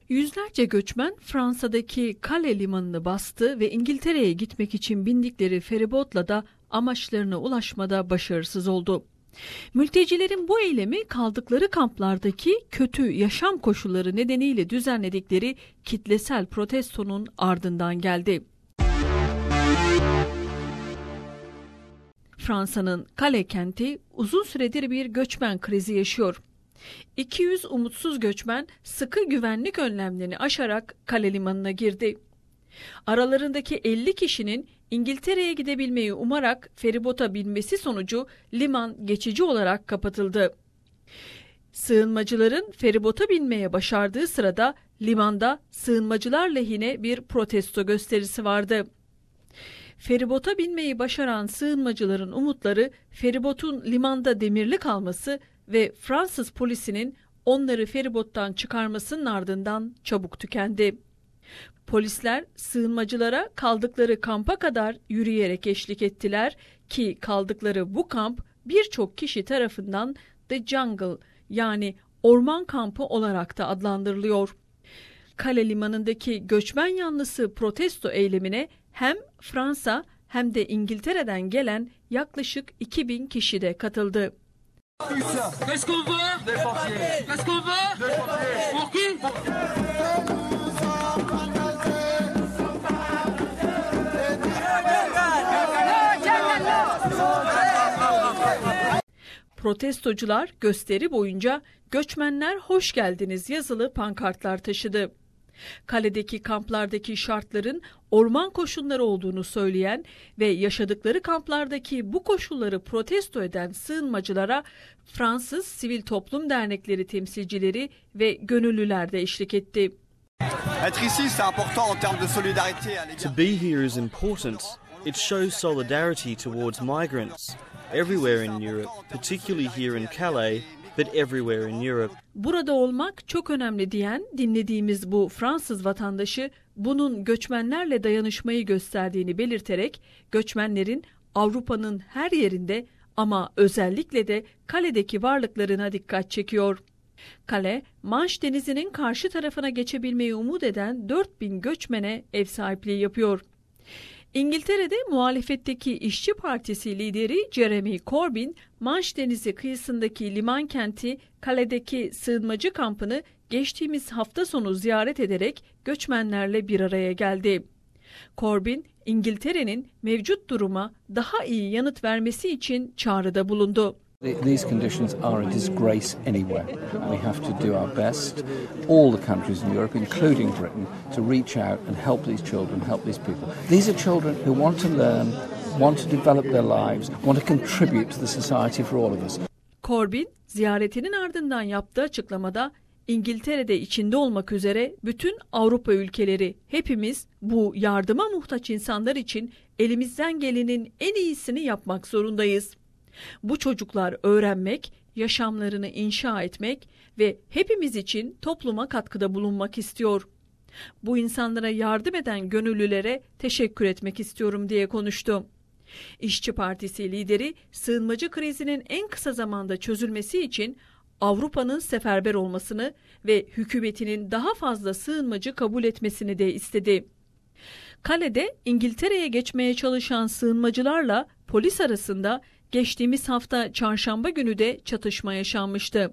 Yüzlerce göçmen Fransa'daki Calais limanını bastı ve İngiltere'ye gitmek için bindikleri feribotla da amaçlarına ulaşmada başarısız oldu. Mültecilerin bu eylemi kaldıkları kamplardaki kötü yaşam koşulları nedeniyle düzenledikleri kitlesel protestonun ardından geldi. Fransa'nın Calais kenti uzun süredir bir göçmen krizi yaşıyor. 200 umutsuz göçmen sıkı güvenlik önlemlerini aşarak Calais limanına girdi. Aralarındaki 50 kişinin İngiltere'ye gidebilmeyi umarak feribota binmesi sonucu liman geçici olarak kapatıldı. Sığınmacıların feribota binmeye başardığı sırada limanda sığınmacılar lehine bir protesto gösterisi vardı. Feribota binmeyi başaran sığınmacıların umutları feribotun limanda demirli kalması ve Fransız polisinin onları feribottan çıkarmasının ardından çabuk tükendi. Polisler sığınmacılara kaldıkları kampa kadar yürüyerek eşlik ettiler ki kaldıkları bu kamp birçok kişi tarafından The Jungle yani orman kampı olarak da adlandırılıyor. Calais limanındaki göçmen yanlısı protesto eylemine hem Fransa hem de İngiltere'den gelen yaklaşık 2000 kişi de katıldı. Protestocular gösteri boyunca "Göçmenler hoş geldiniz" yazılı pankartlar taşıdı. Kale'deki kamplardaki şartların orman koşulları olduğunu söyleyen ve yaşadıkları kamplardaki bu koşulları protesto eden sığınmacılara Fransız sivil toplum dernekleri temsilcileri ve gönüllüler de eşlik etti. To be here is important. It shows solidarity towards migrants everywhere in Europe, particularly here in Calais, but everywhere in Europe. Burada olmak çok önemli diyen dinlediğimiz bu Fransız vatandaşı bunun göçmenlerle dayanışmayı gösterdiğini belirterek göçmenlerin Avrupa'nın her yerinde ama özellikle de Calai'deki varlıklarına dikkat çekiyor. Calais, Manş Denizi'nin karşı tarafına geçebilmeyi umut eden 4000 göçmene ev sahipliği yapıyor. İngiltere'de muhalefetteki İşçi Partisi lideri Jeremy Corbyn, Manş Denizi kıyısındaki liman kenti Calais'deki sığınmacı kampını geçtiğimiz hafta sonu ziyaret ederek göçmenlerle bir araya geldi. Corbyn, İngiltere'nin mevcut duruma daha iyi yanıt vermesi için çağrıda bulundu. These conditions are a disgrace anywhere. We have to do our best, all the countries in Europe, including Britain, to reach out and help these children, help these people. These are children who want to learn, want to develop their lives, want to contribute to the society for all of us. Corbyn, ziyaretinin ardından yaptığı açıklamada İngiltere'de içinde olmak üzere bütün Avrupa ülkeleri hepimiz bu yardıma muhtaç insanlar için elimizden gelenin en iyisini yapmak zorundayız. Bu çocuklar öğrenmek, yaşamlarını inşa etmek ve hepimiz için topluma katkıda bulunmak istiyor. Bu insanlara yardım eden gönüllülere teşekkür etmek istiyorum diye konuştu. İşçi Partisi lideri sığınmacı krizinin en kısa zamanda çözülmesi için Avrupa'nın seferber olmasını ve hükümetinin daha fazla sığınmacı kabul etmesini de istedi. Calais'de İngiltere'ye geçmeye çalışan sığınmacılarla polis arasında geçtiğimiz hafta çarşamba günü de çatışma yaşanmıştı.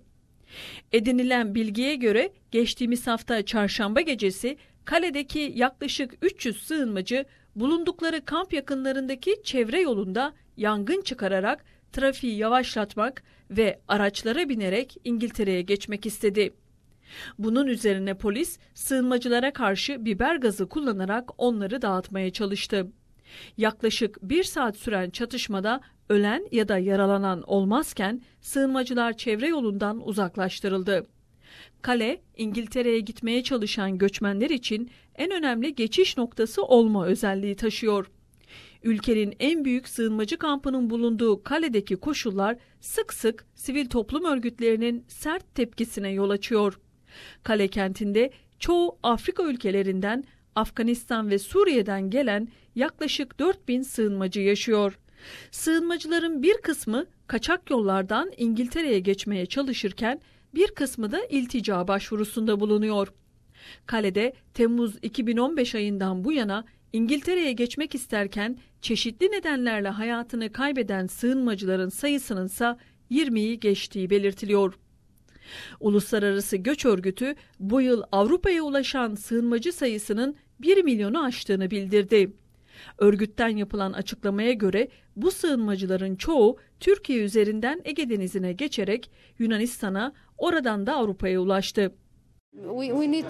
Edinilen bilgiye göre geçtiğimiz hafta çarşamba gecesi Calais'deki yaklaşık 300 sığınmacı bulundukları kamp yakınlarındaki çevre yolunda yangın çıkararak trafiği yavaşlatmak ve araçlara binerek İngiltere'ye geçmek istedi. Bunun üzerine polis sığınmacılara karşı biber gazı kullanarak onları dağıtmaya çalıştı. Yaklaşık 1 saat süren çatışmada ölen ya da yaralanan olmazken sığınmacılar çevre yolundan uzaklaştırıldı. Calais, İngiltere'ye gitmeye çalışan göçmenler için en önemli geçiş noktası olma özelliği taşıyor. Ülkenin en büyük sığınmacı kampının bulunduğu Calais'deki koşullar sık sık sivil toplum örgütlerinin sert tepkisine yol açıyor. Calais kentinde çoğu Afrika ülkelerinden, Afganistan ve Suriye'den gelen yaklaşık 4000 sığınmacı yaşıyor. Sığınmacıların bir kısmı kaçak yollardan İngiltere'ye geçmeye çalışırken bir kısmı da iltica başvurusunda bulunuyor. Calai'de Temmuz 2015 ayından bu yana İngiltere'ye geçmek isterken çeşitli nedenlerle hayatını kaybeden sığınmacıların sayısının ise 20'yi geçtiği belirtiliyor. Uluslararası Göç Örgütü bu yıl Avrupa'ya ulaşan sığınmacı sayısının 1 milyonu aştığını bildirdi. Örgütten yapılan açıklamaya göre bu sığınmacıların çoğu Türkiye üzerinden Ege Denizi'ne geçerek Yunanistan'a, oradan da Avrupa'ya ulaştı. We need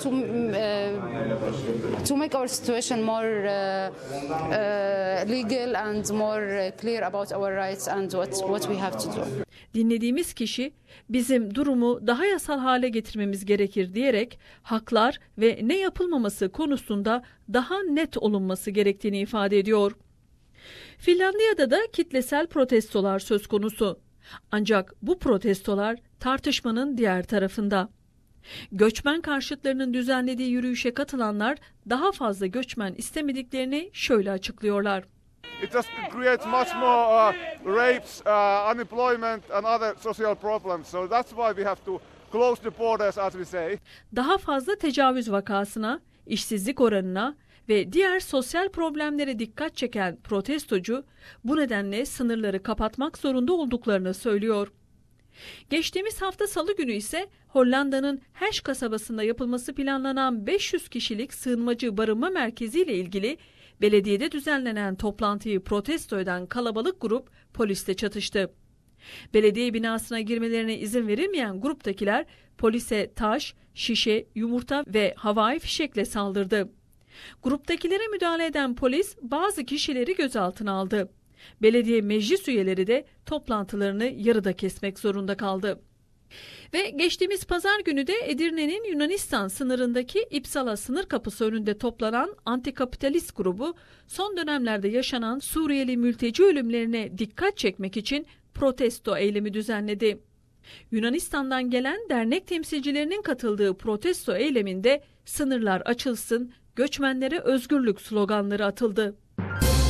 to make our situation more legal and more clear about our rights and what we have to do. Dinlediğimiz kişi bizim durumu daha yasal hale getirmemiz gerekir diyerek haklar ve ne yapılmaması konusunda daha net olunması gerektiğini ifade ediyor. Finlandiya'da da kitlesel protestolar söz konusu. Ancak bu protestolar tartışmanın diğer tarafında. Göçmen karşıtlarının düzenlediği yürüyüşe katılanlar daha fazla göçmen istemediklerini şöyle açıklıyorlar. It just creates much more rapes, unemployment and other social problems. So that's why we have to close the borders, as we say. Daha fazla tecavüz vakasına, işsizlik oranına ve diğer sosyal problemlere dikkat çeken protestocu bu nedenle sınırları kapatmak zorunda olduklarını söylüyor. Geçtiğimiz hafta Salı günü ise Hollanda'nın Hesch kasabasında yapılması planlanan 500 kişilik sığınmacı barınma merkezi ile ilgili belediyede düzenlenen toplantıyı protesto eden kalabalık grup polisle çatıştı. Belediye binasına girmelerine izin verilmeyen gruptakiler polise taş, şişe, yumurta ve havai fişekle saldırdı. Gruptakilere müdahale eden polis bazı kişileri gözaltına aldı. Belediye meclis üyeleri de toplantılarını yarıda kesmek zorunda kaldı. Ve geçtiğimiz pazar günü de Edirne'nin Yunanistan sınırındaki İpsala sınır kapısı önünde toplanan antikapitalist grubu son dönemlerde yaşanan Suriyeli mülteci ölümlerine dikkat çekmek için protesto eylemi düzenledi. Yunanistan'dan gelen dernek temsilcilerinin katıldığı protesto eyleminde sınırlar açılsın, göçmenlere özgürlük sloganları atıldı.